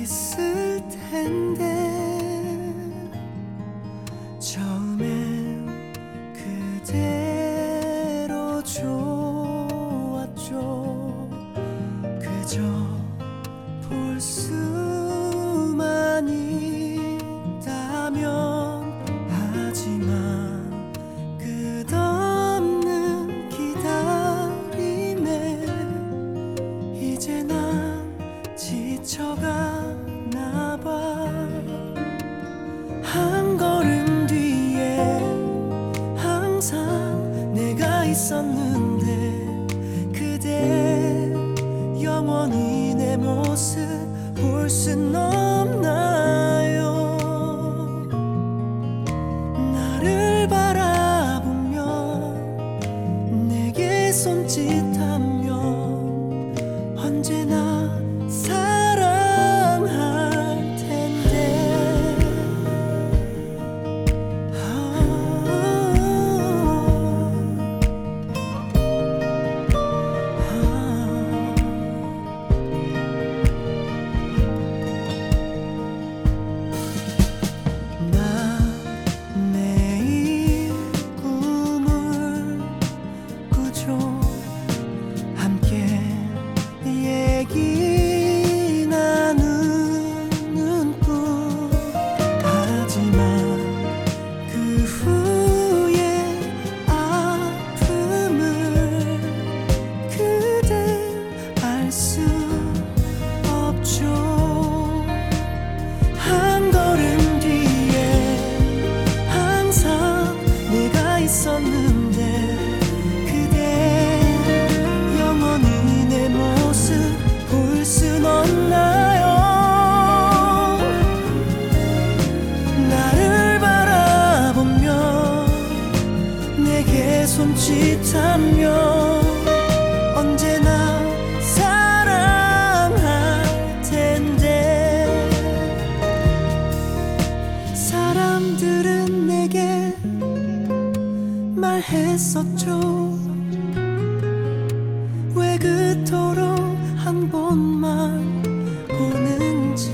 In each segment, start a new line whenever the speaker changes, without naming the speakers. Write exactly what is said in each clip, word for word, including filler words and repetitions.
있을 텐데 처음엔 그대로 좋았죠. 그저 볼 수만 있다면. 하지만 끝없는 기다림에 이제 난 지쳐가나 봐. 한 걸음 뒤에 항상 내가 있었는데 그대 영원히 내 모습 볼 순 없나요? 나를 바라보며 내게 손짓하며 언제나 사랑할 텐데. 나 매일 꿈을 꾸죠. 함께 얘기 나누는 꿈. 하지만 그 후에 아픔을 그대 알 수 없죠. 한 걸음 뒤에 항상 내가 있었는데 그대 영원히 내 모습 볼 순 없나요? 나를 바라보며 내게 손짓하며 언제나 사랑할 텐데. 사람들은 내게 말했었죠. 왜 그토록 한 번만 보는지.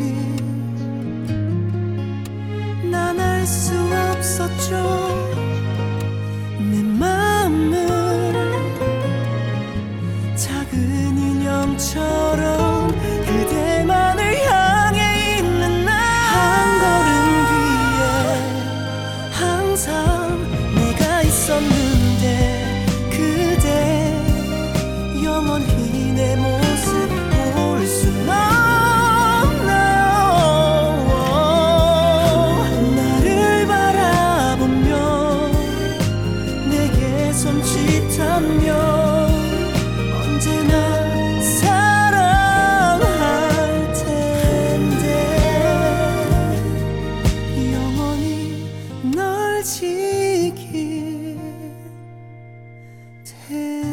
난 알 수 없었죠. 내 마음은 작은 인형처럼 그대만을 향해 있는 날. 한 걸음 뒤에 항상 내가 있었는데 그대 영원히 내 모습 볼 순 없나요? 나를 바라보며 내게 손짓하며 언제나 사랑할 텐데. 영원히 널 지킬 텐데.